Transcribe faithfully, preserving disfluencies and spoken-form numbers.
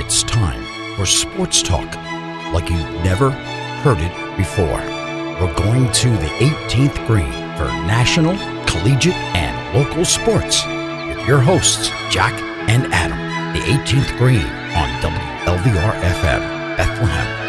It's time for sports talk like you've never heard it before. We're going to the eighteenth green for national, collegiate, and local sports with your hosts, Jack and Adam. The eighteenth green on W L V R F M, Bethlehem.